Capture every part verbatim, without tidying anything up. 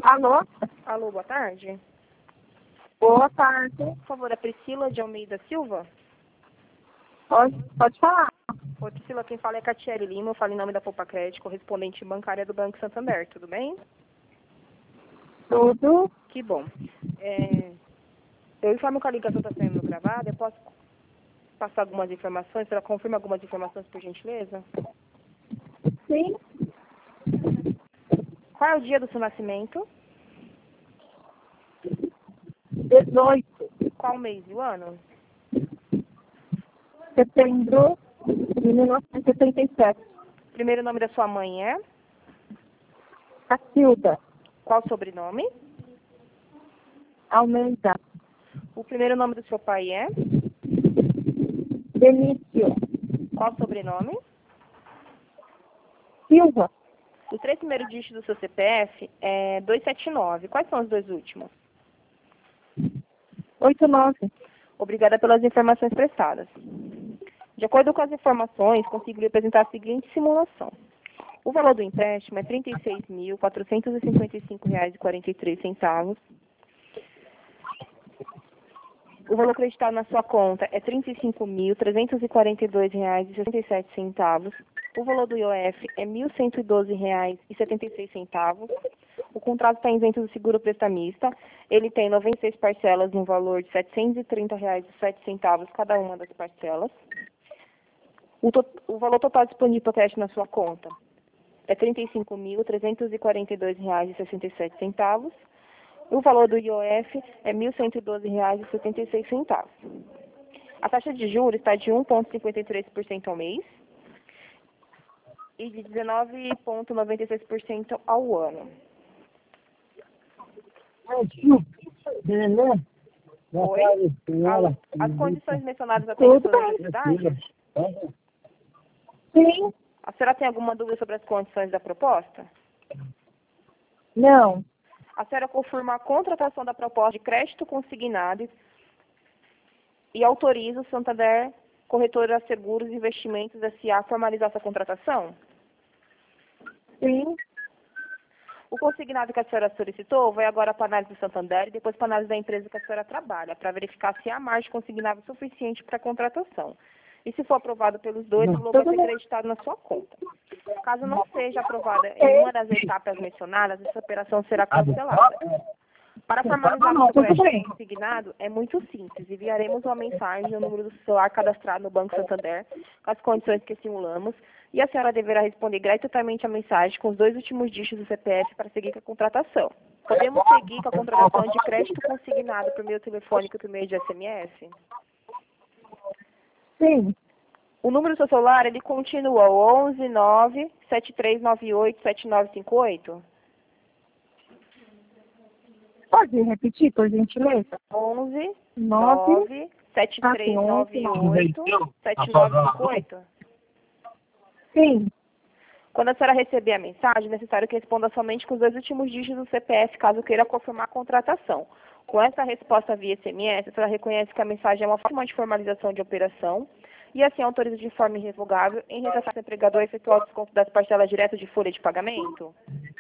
Alô? Alô, boa tarde. Boa tarde. Por favor, a Priscila de Almeida Silva? Pode, pode falar. Oi, Priscila, quem fala é Catiele Lima, eu falo em nome da Poupa Crédito, correspondente bancária do Banco Santander, tudo bem? Tudo? Que bom. É, eu informo que a ligação está sendo gravada, eu posso passar algumas informações, para confirmar algumas informações, por gentileza? Sim. Qual é o dia do seu nascimento? dezoito. Qual o mês e o ano? Setembro de mil novecentos e setenta e sete. Primeiro nome da sua mãe é? Cacilda Qual o sobrenome? Almeida. O primeiro nome do seu pai é? Benício Qual o sobrenome? Silva. Os três primeiros dígitos do seu C P F é duzentos e setenta e nove. Quais são os dois últimos? oitenta e nove. Obrigada pelas informações prestadas. De acordo com as informações, consegui apresentar a seguinte simulação. O valor do empréstimo é trinta e seis mil, quatrocentos e cinquenta e cinco reais e quarenta e três centavos. O valor acreditado na sua conta é trinta e cinco mil, trezentos e quarenta e dois reais e sessenta e sete centavos. O valor do I O F é mil cento e doze reais e setenta e seis centavos. O contrato está isento do seguro prestamista. Ele tem noventa e seis parcelas no valor de setecentos e trinta reais e sete centavos cada uma das parcelas. O, to o valor total disponível para crédito na sua conta é trinta e cinco mil, trezentos e quarenta e dois reais e sessenta e sete centavos. O valor do I O F é mil cento e doze reais e setenta e seis centavos. A taxa de juros está de um vírgula cinquenta e três por cento ao mês e de dezenove vírgula noventa e seis por cento ao ano. Oi? Alô? As condições mencionadas atendem às suas necessidades? Sim. A senhora tem alguma dúvida sobre as condições da proposta? Não. A senhora confirma a contratação da proposta de crédito consignado e autoriza o Santander Corretora Seguros e Investimentos S A a formalizar essa contratação? Sim. O consignado que a senhora solicitou vai agora para a análise do Santander e depois para a análise da empresa que a senhora trabalha, para verificar se há margem consignável suficiente para a contratação. E se for aprovado pelos dois, o valor vai ser acreditado na sua conta. Caso não seja aprovada em uma das etapas mencionadas, essa operação será cancelada. Para formalizar o crédito consignado, é muito simples. Enviaremos uma mensagem no número do celular cadastrado no Banco Santander, com as condições que simulamos, e a senhora deverá responder gratuitamente a mensagem com os dois últimos dígitos do C P F para seguir com a contratação. Podemos seguir com a contratação de crédito consignado por meio telefônico e por meio de S M S? Sim. O número do seu celular, ele continua o onze nove sete três nove oito sete nove cinco oito? Pode repetir, por gentileza? onze Nove. nove sete três nove oito sete nove cinco oito? Sim. Quando a senhora receber a mensagem, é necessário que responda somente com os dois últimos dígitos do C P F, caso queira confirmar a contratação. Com essa resposta via S M S, a senhora reconhece que a mensagem é uma forma de formalização de operação e assim autoriza de forma irrevogável em retratar o empregador a efetuar o desconto das parcelas direto de folha de pagamento?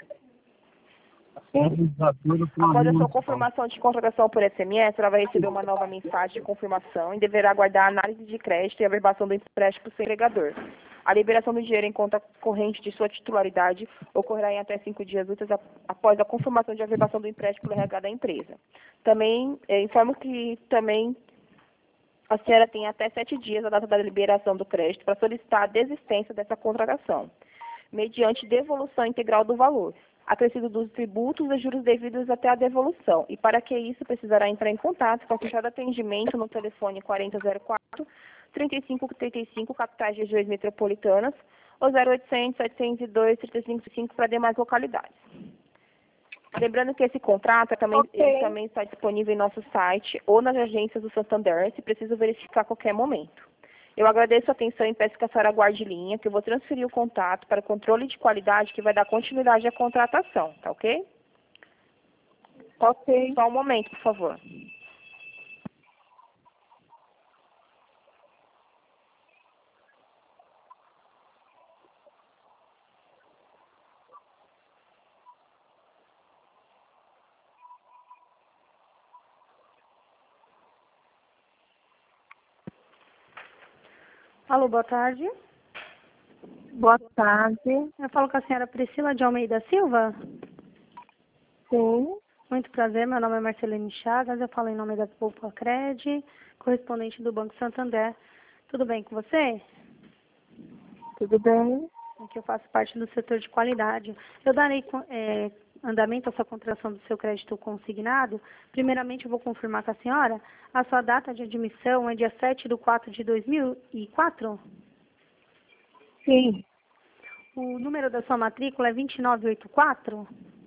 Sim. Após a sua confirmação de contratação por S M S, ela vai receber uma nova mensagem de confirmação e deverá aguardar a análise de crédito e a averbação do empréstimo do seu empregador. A liberação do dinheiro em conta corrente de sua titularidade ocorrerá em até cinco dias úteis após a confirmação de averbação do empréstimo pelo R H da empresa. Também eh, informo que também a senhora tem até sete dias a data da liberação do crédito para solicitar a desistência dessa contratação, mediante devolução integral do valor, acrescido dos tributos e juros devidos até a devolução. E para que isso, precisará entrar em contato com a central de atendimento no telefone quarenta zero quatro, trinta e cinco trinta e cinco, capitais de regiões metropolitanas, ou zero oitocentos, setecentos e dois, trinta e cinco cinco para demais localidades. Lembrando que esse contrato é também, Ok. ele também está disponível em nosso site ou nas agências do Santander, se preciso verificar a qualquer momento. Eu agradeço a atenção e peço que a senhora aguarde linha, que eu vou transferir o contato para controle de qualidade, que vai dar continuidade à contratação, tá ok? Ok. Só um momento, por favor. Alô, boa tarde. Boa tarde. Eu falo com a senhora Priscila de Almeida Silva. Sim, Muito prazer, meu nome é Marcelene Chagas, eu falo em nome da Poupa Cred, correspondente do Banco Santander. Tudo bem com você? tudo bem? Aqui eu faço parte do setor de qualidade. Eu darei é, andamento à sua contratação do seu crédito consignado. Primeiramente, eu vou confirmar com a senhora. A sua data de admissão é dia sete de quatro de dois mil e quatro? Sim, O número da sua matrícula é vinte e nove oitenta e quatro?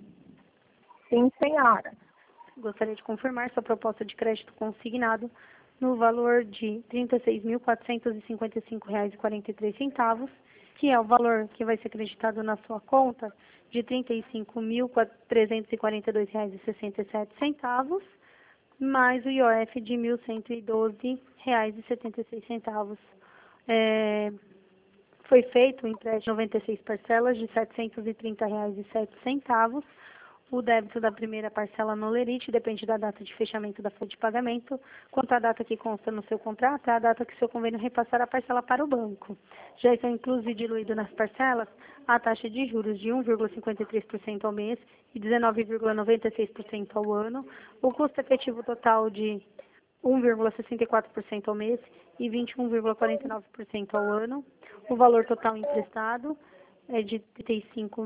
sim, senhora. Gostaria de confirmar sua proposta de crédito consignado no valor de trinta e seis mil quatrocentos e cinquenta e cinco reais e quarenta e três centavos, que é o valor que vai ser acreditado na sua conta de trinta e cinco mil trezentos e quarenta e dois reais e sessenta e sete centavos, mais o I O F de mil cento e doze reais e setenta e seis centavos. É, foi feito o empréstimo de noventa e seis parcelas de setecentos e trinta reais e sete centavos. O débito da primeira parcela no Lerite depende da data de fechamento da folha de pagamento. Quanto à data que consta no seu contrato, é a data que seu convênio repassar a parcela para o banco. Já está incluso e diluído nas parcelas a taxa de juros de um vírgula cinquenta e três por cento ao mês e dezenove vírgula noventa e seis por cento ao ano, o custo efetivo total de um vírgula sessenta e quatro por cento ao mês e vinte e um vírgula quarenta e nove por cento ao ano. O valor total emprestado é de trinta e cinco,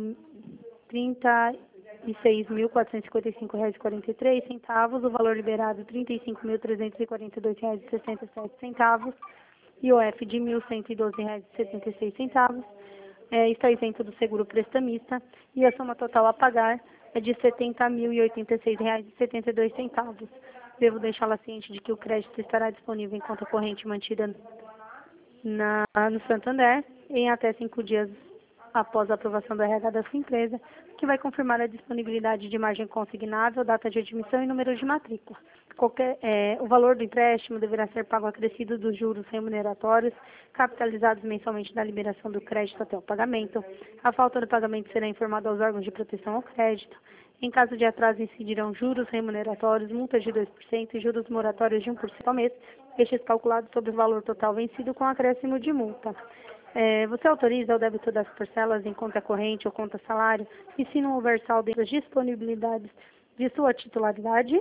trinta e seis mil quatrocentos e cinquenta e cinco reais e quarenta e três centavos, o valor liberado trinta e cinco mil trezentos e quarenta e dois reais e sessenta e sete centavos, I O F de mil cento e doze reais e setenta e seis centavos, é, está isento do seguro prestamista e a soma total a pagar é de setenta mil e oitenta e seis reais e setenta e dois centavos. Devo deixá-la ciente de que o crédito estará disponível em conta corrente mantida na, no Santander em até cinco dias após a aprovação do R H da sua empresa, que vai confirmar a disponibilidade de margem consignável, data de admissão e número de matrícula. Qualquer, é, o valor do empréstimo deverá ser pago acrescido dos juros remuneratórios, capitalizados mensalmente da liberação do crédito até o pagamento. A falta do pagamento será informada aos órgãos de proteção ao crédito. Em caso de atraso, incidirão juros remuneratórios, multas de dois por cento e juros moratórios de um por cento ao mês, estes calculados sobre o valor total vencido com acréscimo de multa. É, você autoriza o débito das parcelas em conta corrente ou conta salário e se não houver saldo entre as disponibilidades de sua titularidade?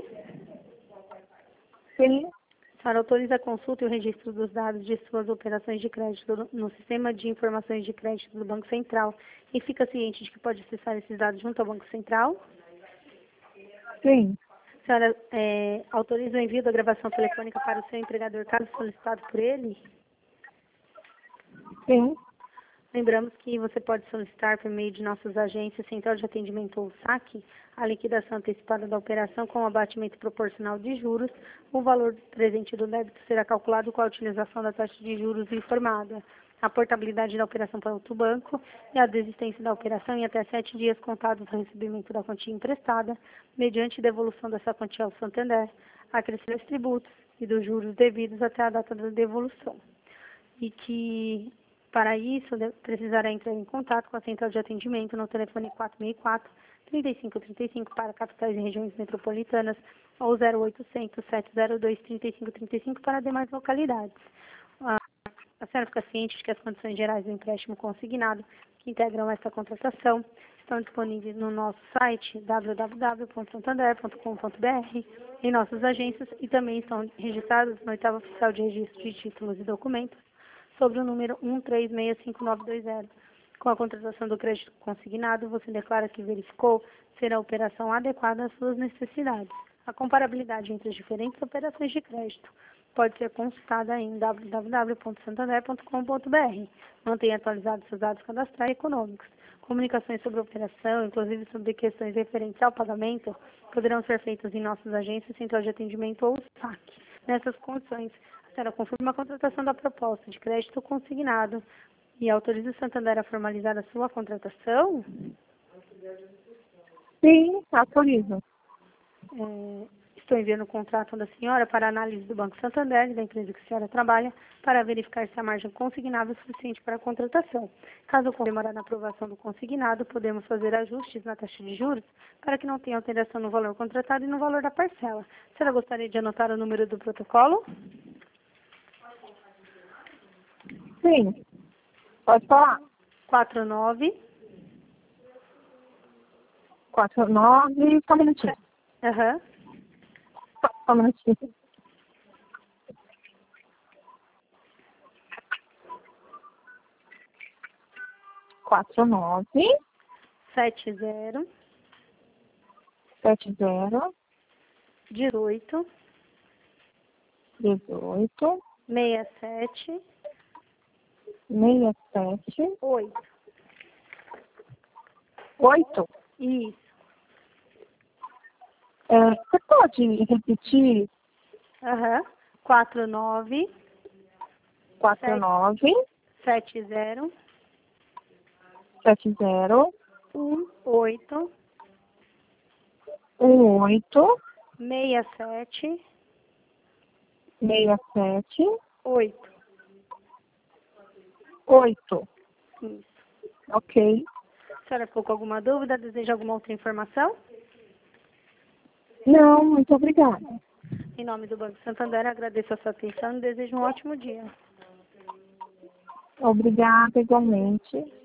Sim, A senhora autoriza a consulta e o registro dos dados de suas operações de crédito no Sistema de Informações de Crédito do Banco Central e fica ciente de que pode acessar esses dados junto ao Banco Central? sim, A senhora é, autoriza o envio da gravação telefônica para o seu empregador caso solicitado por ele? sim, Lembramos que você pode solicitar por meio de nossas agências Central de Atendimento ou SAC a liquidação antecipada da operação com abatimento proporcional de juros. O valor presente do débito será calculado com a utilização da taxa de juros informada, a portabilidade da operação para outro banco e a desistência da operação em até sete dias contados do recebimento da quantia emprestada, mediante devolução dessa quantia ao Santander, acrescidos tributos e dos juros devidos até a data da devolução. E que para isso, precisará entrar em contato com a Central de Atendimento no telefone quatro seis quatro, trinta e cinco trinta e cinco para capitais e regiões metropolitanas ou zero oitocentos, sete zero dois, trinta e cinco trinta e cinco para demais localidades. A, a senhora fica ciente de que as condições gerais do empréstimo consignado que integram esta contratação estão disponíveis no nosso site w w w ponto santander ponto com ponto b r, em nossas agências e também estão registradas no oitavo oficial de registro de títulos e documentos sobre o número um três seis cinco nove dois zero. Com a contratação do crédito consignado, você declara que verificou ser a operação adequada às suas necessidades. A comparabilidade entre as diferentes operações de crédito pode ser consultada em w w w ponto santander ponto com ponto b r. Mantenha atualizados seus dados cadastrais e econômicos. Comunicações sobre a operação, inclusive sobre questões referentes ao pagamento, poderão ser feitas em nossas agências, Central de Atendimento ou SAC. Nessas condições, a senhora confirma a contratação da proposta de crédito consignado e autoriza o Santander a formalizar a sua contratação? sim, autorizo. É, estou enviando o contrato da senhora para análise do Banco Santander, da empresa que a senhora trabalha, para verificar se a margem consignável é suficiente para a contratação. Caso demorar na aprovação do consignado, podemos fazer ajustes na taxa de juros para que não tenha alteração no valor contratado e no valor da parcela. A senhora gostaria de anotar o número do protocolo? Sim. Pode falar. quatro nove. quatro, nove, só um minutinho. Aham. Só, só um minutinho. quatro, nove, sete zero. sete, zero, dezoito. dezoito, sessenta e sete. sessenta e sete, oito. oito. Isso. É, você pode repetir? Aham. quatro nove. quatro, Sete. nove, sete zero. sete, zero, um oito. um, oito, sessenta e sete. sessenta e sete, oito. oito. Isso. Ok. A senhora ficou com alguma dúvida? Deseja alguma outra informação? Não, muito obrigada. Em nome do Banco Santander, agradeço a sua atenção e desejo um ótimo dia. Obrigada igualmente.